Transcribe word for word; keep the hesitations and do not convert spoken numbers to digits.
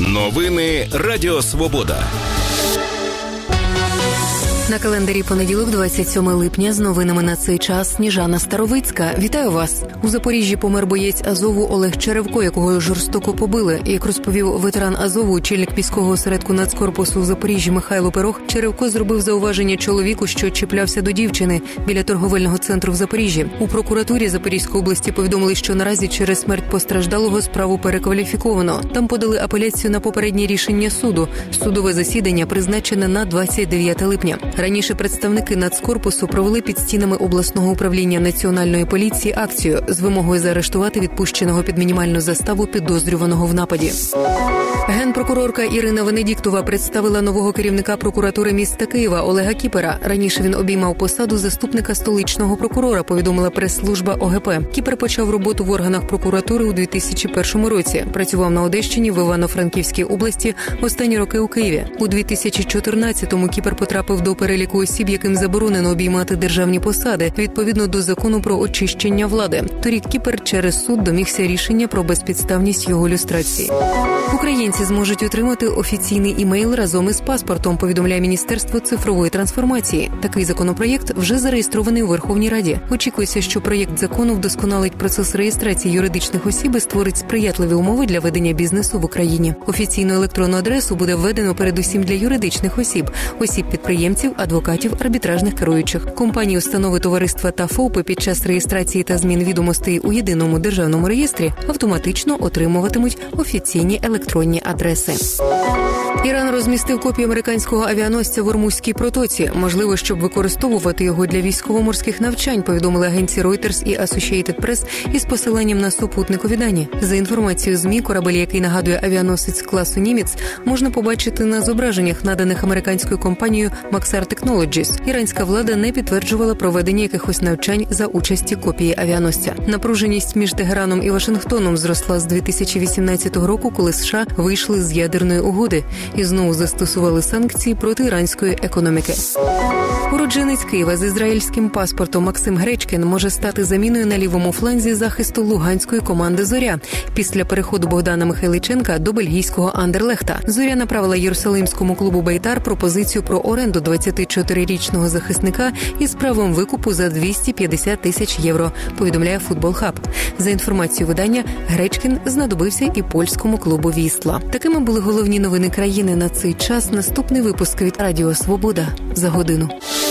Новини Радіо Свобода. На календарі понеділок, двадцять сьоме липня, з новинами на цей час Сніжана Старовицька. Вітаю вас! У Запоріжжі помер боєць Азову Олег Черевко, якого жорстоко побили. Як розповів ветеран Азову, очільник міського осередку Нацкорпусу у Запоріжжі Михайло Пирог, Черевко зробив зауваження чоловіку, що чіплявся до дівчини біля торговельного центру в Запоріжжі. У прокуратурі Запорізької області повідомили, що наразі через смерть постраждалого справу перекваліфіковано. Там подали апеляцію на попереднє рішення суду. Судове засідання призначене на двадцять дев'яте липня. Раніше представники Нацкорпусу провели під стінами обласного управління Національної поліції акцію з вимогою заарештувати відпущеного під мінімальну заставу підозрюваного в нападі. Генпрокурорка Ірина Венедіктова представила нового керівника прокуратури міста Києва Олега Кіпера. Раніше він обіймав посаду заступника столичного прокурора, повідомила прес-служба О Ге Пе. Кіпер почав роботу в органах прокуратури у дві тисячі першому році. Працював на Одещині, в Івано-Франківській області, останні роки у Києві. У дві тисячі чотирнадцятому Кіпер потрапив до переліку осіб, яким заборонено обіймати державні посади, відповідно до закону про очищення влади. Торік Кіпер через суд домігся рішення про безпідставність його люстрації. Українці зможуть отримати офіційний імейл разом із паспортом, повідомляє Міністерство цифрової трансформації. Такий законопроєкт вже зареєстрований у Верховній Раді. Очікується, що проєкт закону вдосконалить процес реєстрації юридичних осіб і створить сприятливі умови для ведення бізнесу в Україні. Офіційну електронну адресу буде введено передусім для юридичних осіб, осіб-підприємців, адвокатів, арбітражних керуючих. Компанії, установи, товариства та ФОПи під час реєстрації та змін відомостей у єдиному державному реєстрі автоматично отримуватимуть офіційні електронні адреси. Іран розмістив копію американського авіаносця в Ормузькій протоці. Можливо, щоб використовувати його для військово-морських навчань, повідомили агенції Reuters і Associated Press із посиланням на супутникові дані. За інформацією ЗМІ, корабель, який нагадує авіаносець класу «Німець», можна побачити на зображеннях, наданих американською компанією Maxar Technologies. Іранська влада не підтверджувала проведення якихось навчань за участі копії авіаносця. Напруженість між Тегераном і Вашингтоном зросла з дві тисячі вісімнадцятого року, коли США вийшли з ядерної угоди і знову застосували санкції проти іранської економіки. Уродженець Києва з ізраїльським паспортом Максим Гречкін може стати заміною на лівому фланзі захисту луганської команди «Зоря» після переходу Богдана Михайличенка до бельгійського Андерлехта. «Зоря» направила єрусалимському клубу «Бейтар» пропозицію про оренду двадцятичотирирічного захисника із правом викупу за двісті п'ятдесят тисяч євро, повідомляє Футбол Хаб. За інформацією видання, Гречкін знадобився і польському клубу «Вісла». Такими були головні новини країни на цей час. Наступний випуск від Радіо Свобода за годину.